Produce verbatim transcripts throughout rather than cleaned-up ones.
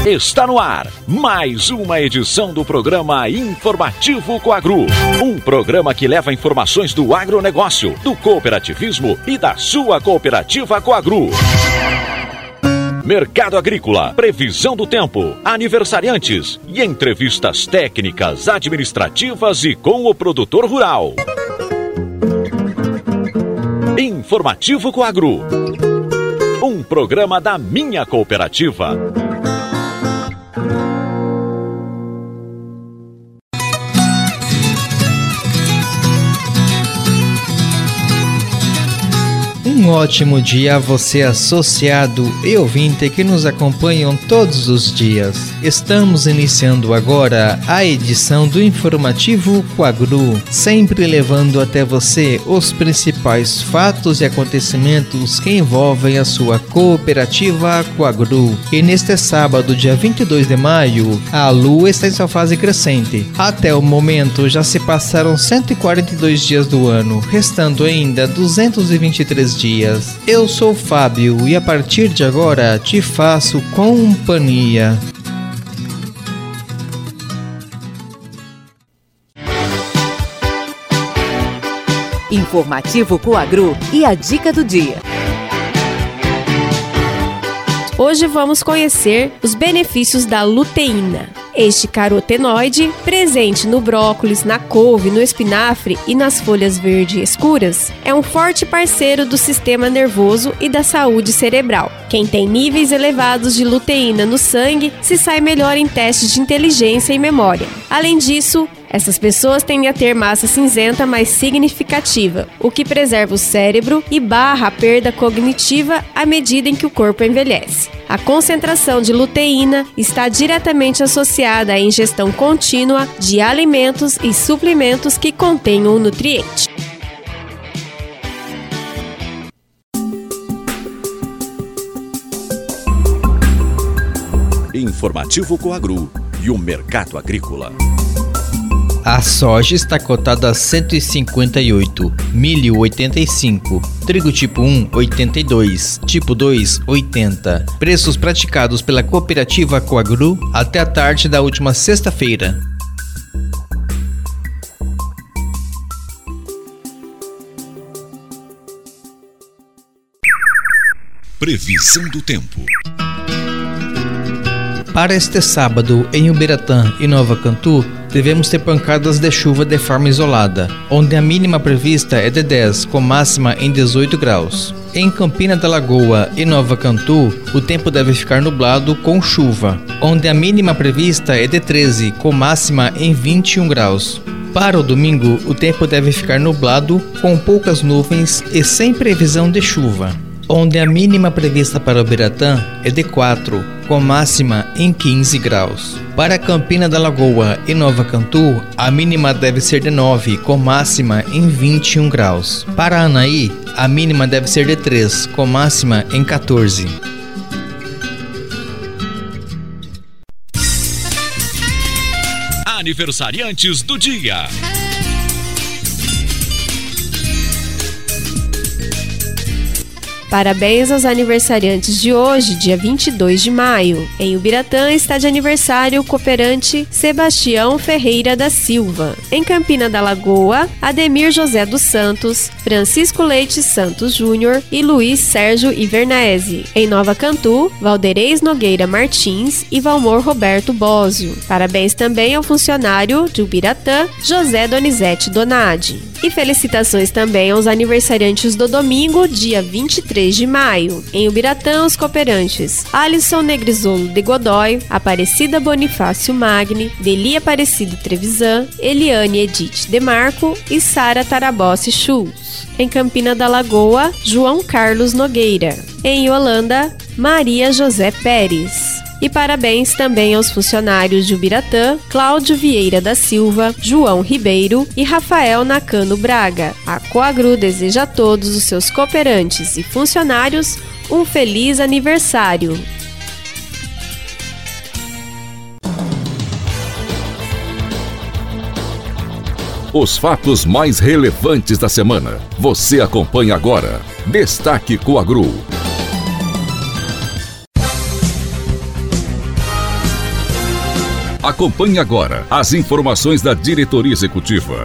Está no ar mais uma edição do programa Informativo Coagro. Um programa que leva informações do agronegócio, do cooperativismo e da sua cooperativa Coagro. Mercado agrícola, previsão do tempo, aniversariantes e entrevistas técnicas, administrativas e com o produtor rural. Informativo Coagro. Um programa da minha cooperativa. Um ótimo dia a você, associado e ouvinte que nos acompanham todos os dias. Estamos iniciando agora a edição do Informativo Coagro, sempre levando até você os principais fatos e acontecimentos que envolvem a sua cooperativa Coagro. E neste sábado, dia vinte e dois de maio, a lua está em sua fase crescente. Até o momento já se passaram cento e quarenta e dois dias do ano, restando ainda duzentos e vinte e três dias. Eu sou o Fábio e a partir de agora te faço companhia. Informativo Coagro e a dica do dia. Hoje vamos conhecer os benefícios da luteína. Este carotenoide, presente no brócolis, na couve, no espinafre e nas folhas verdes escuras, é um forte parceiro do sistema nervoso e da saúde cerebral. Quem tem níveis elevados de luteína no sangue se sai melhor em testes de inteligência e memória. Além disso, essas pessoas tendem a ter massa cinzenta mais significativa, o que preserva o cérebro e barra a perda cognitiva à medida em que o corpo envelhece. A concentração de luteína está diretamente associada à ingestão contínua de alimentos e suplementos que contenham o nutriente. Informativo Coagro e o mercado agrícola. A soja está cotada a cento e cinquenta e oito, milho oitenta e cinco, trigo tipo um oitenta e dois, tipo dois oitenta. Preços praticados pela cooperativa Coagro até a tarde da última sexta-feira. Previsão do tempo. Para este sábado, em Ubiratã e Nova Cantu, devemos ter pancadas de chuva de forma isolada, onde a mínima prevista é de dez, com máxima em dezoito graus. Em Campina da Lagoa e Nova Cantu, o tempo deve ficar nublado com chuva, onde a mínima prevista é de treze, com máxima em vinte e um graus. Para o domingo, o tempo deve ficar nublado, com poucas nuvens e sem previsão de chuva, onde a mínima prevista para Ubiratã é de quatro, com máxima em quinze graus. Para Campina da Lagoa e Nova Cantu, a mínima deve ser de nove, com máxima em vinte e um graus. Para Anaí, a mínima deve ser de três, com máxima em quatorze. Aniversariantes do dia. Parabéns aos aniversariantes de hoje, dia vinte e dois de maio. Em Ubiratã está de aniversário o cooperante Sebastião Ferreira da Silva. Em Campina da Lagoa, Ademir José dos Santos, Francisco Leite Santos Júnior e Luiz Sérgio Ivernese. Em Nova Cantu, Valderez Nogueira Martins e Valmor Roberto Bósio. Parabéns também ao funcionário de Ubiratã, José Donizete Donadi. E felicitações também aos aniversariantes do domingo, dia vinte e três de maio. Em Ubiratã, os cooperantes Alisson Negrisolo de Godoy, Aparecida Bonifácio Magni, Deli Aparecida Trevisan, Eliane Edith Demarco e Sara Tarabossi Schultz. Em Campina da Lagoa, João Carlos Nogueira. Em Holanda, Maria José Pérez. E parabéns também aos funcionários de Ubiratã, Cláudio Vieira da Silva, João Ribeiro e Rafael Nakano Braga. A Coagro deseja a todos os seus cooperantes e funcionários um feliz aniversário. Os fatos mais relevantes da semana. Você acompanha agora. Destaque Coagro. Acompanhe agora as informações da diretoria executiva.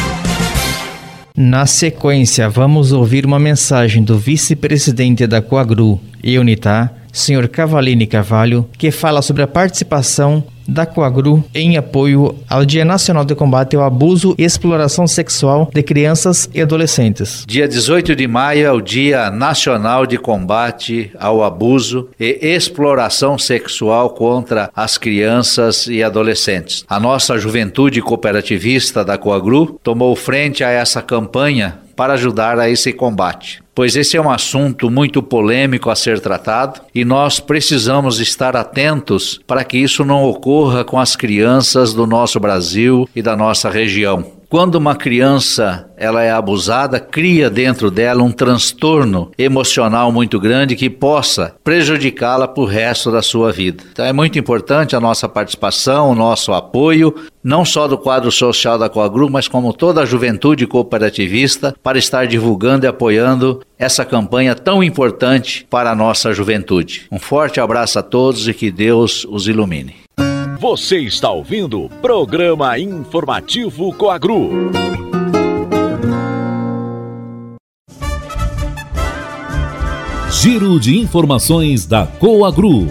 Na sequência, vamos ouvir uma mensagem do vice-presidente da Coagru e Unitá, senhor Cavalini Carvalho, que fala sobre a participação da Coagru em apoio ao Dia Nacional de Combate ao Abuso e Exploração Sexual de Crianças e Adolescentes. Dia dezoito de maio é o Dia Nacional de Combate ao Abuso e Exploração Sexual contra as Crianças e Adolescentes. A nossa juventude cooperativista da Coagru tomou frente a essa campanha para ajudar a esse combate, pois esse é um assunto muito polêmico a ser tratado e nós precisamos estar atentos para que isso não ocorra com as crianças do nosso Brasil e da nossa região. Quando uma criança ela é abusada, cria dentro dela um transtorno emocional muito grande que possa prejudicá-la para o resto da sua vida. Então é muito importante a nossa participação, o nosso apoio, não só do quadro social da Coagru, mas como toda a juventude cooperativista, para estar divulgando e apoiando essa campanha tão importante para a nossa juventude. Um forte abraço a todos e que Deus os ilumine. Você está ouvindo o Programa Informativo Coagru. Giro de informações da Coagru.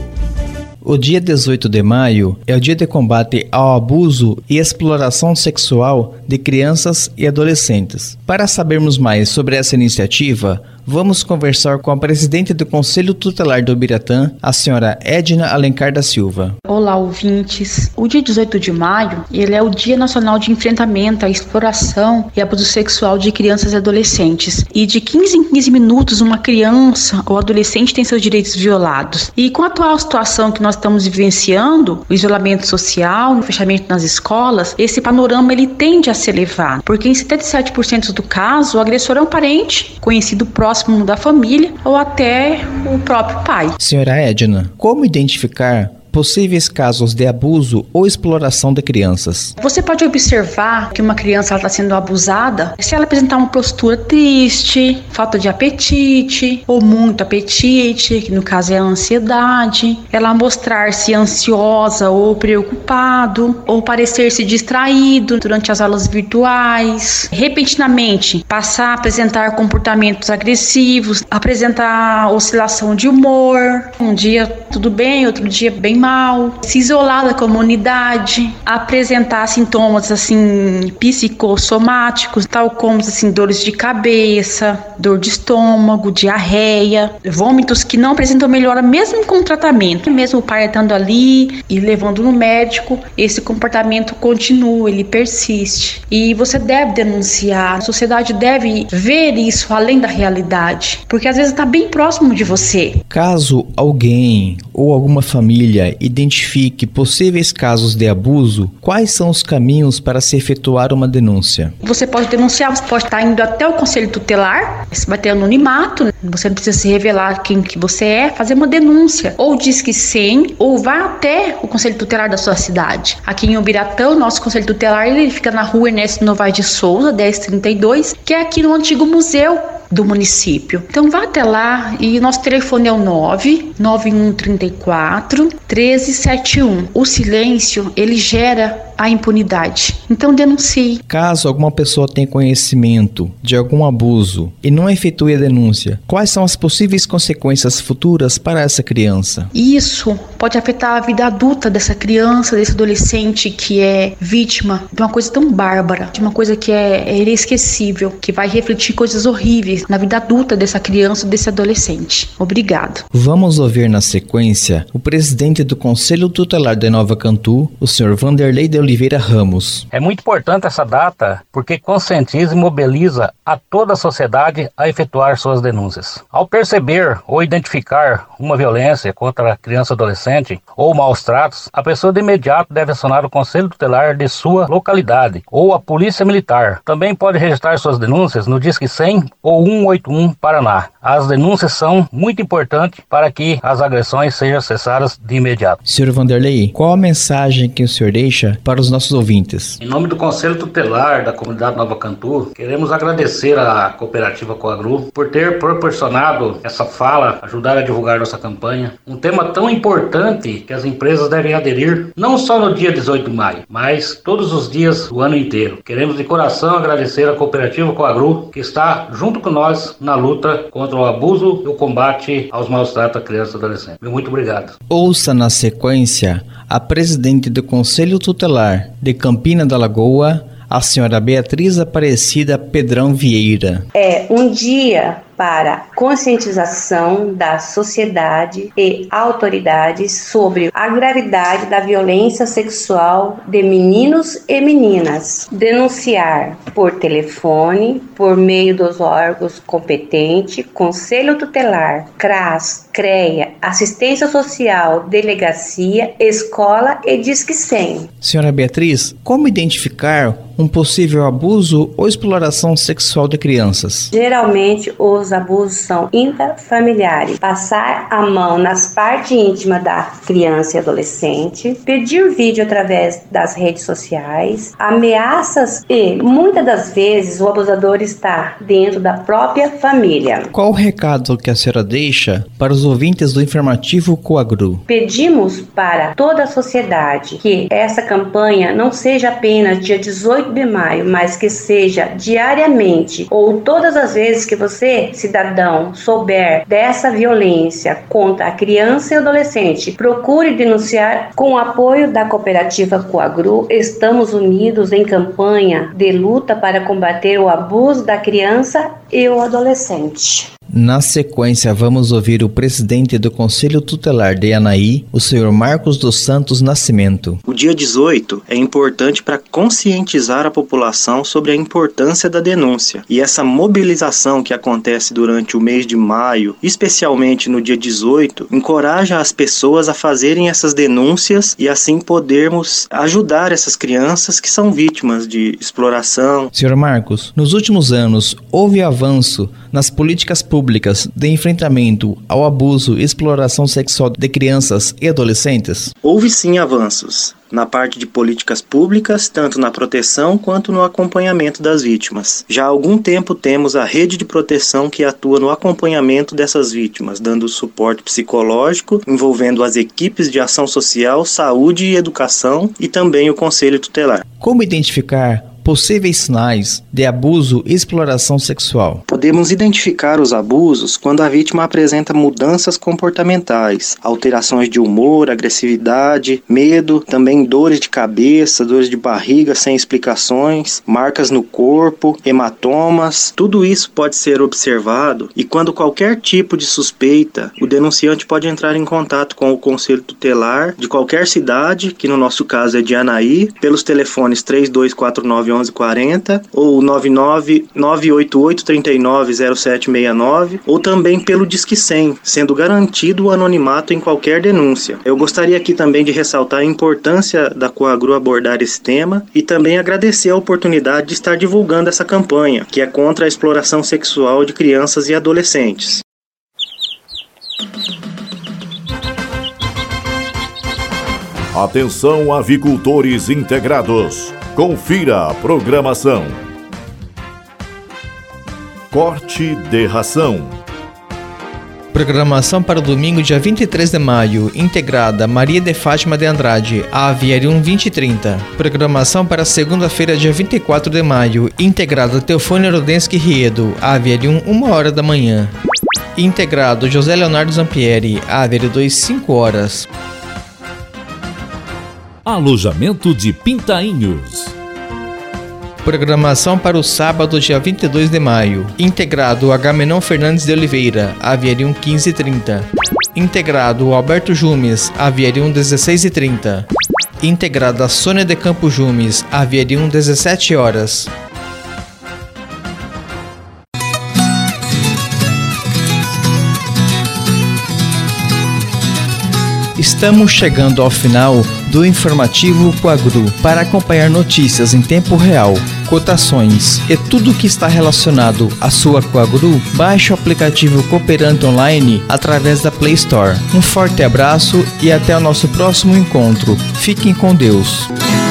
O dia dezoito de maio é o dia de combate ao abuso e exploração sexual de crianças e adolescentes. Para sabermos mais sobre essa iniciativa, vamos conversar com a presidente do Conselho Tutelar do Ubiratã, a senhora Edna Alencar da Silva. Olá, ouvintes. O dia dezoito de maio, ele é o Dia Nacional de Enfrentamento à Exploração e Abuso Sexual de Crianças e Adolescentes. E de quinze em quinze minutos, uma criança ou adolescente tem seus direitos violados. E com a atual situação que nós estamos vivenciando, o isolamento social, o fechamento nas escolas, esse panorama ele tende a se elevar, porque em setenta e sete por cento do caso, o agressor é um parente, conhecido próximo da família ou até o próprio pai. Senhora Edna, como identificar possíveis casos de abuso ou exploração de crianças? Você pode observar que uma criança está sendo abusada se ela apresentar uma postura triste, falta de apetite ou muito apetite, que no caso é a ansiedade, ela mostrar-se ansiosa ou preocupado, ou parecer-se distraído durante as aulas virtuais, repentinamente passar a apresentar comportamentos agressivos, apresentar oscilação de humor, um dia tudo bem, outro dia bem mal, se isolar da comunidade, apresentar sintomas assim psicossomáticos, tal como assim dores de cabeça, dor de estômago, diarreia, vômitos que não apresentam melhora mesmo com o tratamento, mesmo o pai estando ali e levando no médico, esse comportamento continua, ele persiste e você deve denunciar. A sociedade deve ver isso além da realidade, porque às vezes está bem próximo de você. Caso alguém ou alguma família identifique possíveis casos de abuso, quais são os caminhos para se efetuar uma denúncia? Você pode denunciar, você pode estar indo até o Conselho Tutelar, você vai ter anonimato, você não precisa se revelar quem que você é, fazer uma denúncia, ou diz que sim, ou vá até o Conselho Tutelar da sua cidade. Aqui em Ubiratã, o nosso Conselho Tutelar ele fica na rua Ernesto Novaes de Souza, dez trinta e dois, que é aqui no antigo museu do município. Então vá até lá e nosso telefone é o nove nove um três quatro um três sete um. O silêncio, ele gera a impunidade. Então denuncie. Caso alguma pessoa tenha conhecimento de algum abuso e não efetue a denúncia, quais são as possíveis consequências futuras para essa criança? Isso pode afetar a vida adulta dessa criança, desse adolescente que é vítima de uma coisa tão bárbara, de uma coisa que é, é inesquecível, que vai refletir coisas horríveis na vida adulta dessa criança, desse adolescente. Obrigado. Vamos ouvir na sequência o presidente do Conselho Tutelar de Nova Cantu, o senhor Vanderlei de Oliveira Ramos. É muito importante essa data porque conscientiza e mobiliza a toda a sociedade a efetuar suas denúncias. Ao perceber ou identificar uma violência contra a criança ou adolescente ou maus tratos, a pessoa de imediato deve acionar o Conselho Tutelar de sua localidade ou a Polícia Militar. Também pode registrar suas denúncias no Disque cem ou cento e oitenta e um Paraná. As denúncias são muito importantes para que as agressões sejam cessadas de imediato. senhor Vanderlei, qual a mensagem que o senhor deixa para para os nossos ouvintes. Em nome do Conselho Tutelar da Comunidade Nova Cantu, queremos agradecer à Cooperativa Coagru por ter proporcionado essa fala, ajudar a divulgar nossa campanha. Um tema tão importante que as empresas devem aderir, não só no dia dezoito de maio, mas todos os dias do ano inteiro. Queremos de coração agradecer à Cooperativa Coagru, que está junto com nós na luta contra o abuso e o combate aos maus tratos a crianças e adolescentes. Muito obrigado. Ouça na sequência a presidente do Conselho Tutelar de Campina da Lagoa, a senhora Beatriz Aparecida Pedrão Vieira. É um dia para conscientização da sociedade e autoridades sobre a gravidade da violência sexual de meninos e meninas. Denunciar por telefone, por meio dos órgãos competentes, Conselho Tutelar, CRAS, CREA, Assistência Social, Delegacia, Escola e Disque cem. Senhora Beatriz, como identificar um possível abuso ou exploração sexual de crianças? Geralmente, os abusos são intrafamiliares. Passar a mão nas partes íntimas da criança e adolescente, pedir vídeo através das redes sociais, ameaças e, muitas das vezes, o abusador está dentro da própria família. Qual o recado que a senhora deixa para os ouvintes do informativo Coagru? Pedimos para toda a sociedade que essa campanha não seja apenas dia dezoito de maio, mas que seja diariamente ou todas as vezes que você, cidadão, souber dessa violência contra a criança e adolescente, procure denunciar. Com o apoio da Cooperativa Coagru, estamos unidos em campanha de luta para combater o abuso da criança e o adolescente. Na sequência, vamos ouvir o presidente do Conselho Tutelar de Anaí, o senhor Marcos dos Santos Nascimento. O dia dezoito é importante para conscientizar a população sobre a importância da denúncia. E essa mobilização que acontece durante o mês de maio, especialmente no dia dezoito, encoraja as pessoas a fazerem essas denúncias e assim podermos ajudar essas crianças que são vítimas de exploração. senhor Marcos, nos últimos anos, houve avanço nas políticas públicas de enfrentamento ao abuso e exploração sexual de crianças e adolescentes? Houve sim avanços na parte de políticas públicas, tanto na proteção quanto no acompanhamento das vítimas. Já há algum tempo temos a rede de proteção que atua no acompanhamento dessas vítimas, dando suporte psicológico, envolvendo as equipes de ação social, saúde e educação e também o Conselho Tutelar. Como identificar possíveis sinais de abuso e exploração sexual? Podemos identificar os abusos quando a vítima apresenta mudanças comportamentais, alterações de humor, agressividade, medo, também dores de cabeça, dores de barriga sem explicações, marcas no corpo, hematomas. Tudo isso pode ser observado e quando qualquer tipo de suspeita, o denunciante pode entrar em contato com o Conselho Tutelar de qualquer cidade, que no nosso caso é de Anaí, pelos telefones três dois quatro nove onze quarenta ou nove nove nove oito oito três nove zero sete seis nove ou também pelo Disque cem, sendo garantido o anonimato em qualquer denúncia. Eu gostaria aqui também de ressaltar a importância da Coagru abordar esse tema e também agradecer a oportunidade de estar divulgando essa campanha, que é contra a exploração sexual de crianças e adolescentes. Atenção, avicultores integrados. Confira a programação. Corte de ração. Programação para o domingo, dia vinte e três de maio, integrada Maria de Fátima de Andrade, Aviarium vinte e trinta. Programação para segunda-feira, dia vinte e quatro de maio, integrada Teofônio Rodensky Riedo, Aviarium uma hora da manhã. Integrado José Leonardo Zampieri, Aviarium dois, cinco horas. Alojamento de Pintainhos. Programação para o sábado, dia vinte e dois de maio. Integrado Agamenon Fernandes de Oliveira, Aviarium quinze e trinta. Integrado Alberto Jumes, Aviarium dezesseis e trinta. Integrada Sônia de Campo Jumes, Aviarium dezessete horas. Estamos chegando ao final do informativo Coagru. Para acompanhar notícias em tempo real, cotações e tudo que está relacionado à sua Coagru, baixe o aplicativo Cooperante Online através da Play Store. Um forte abraço e até o nosso próximo encontro. Fiquem com Deus.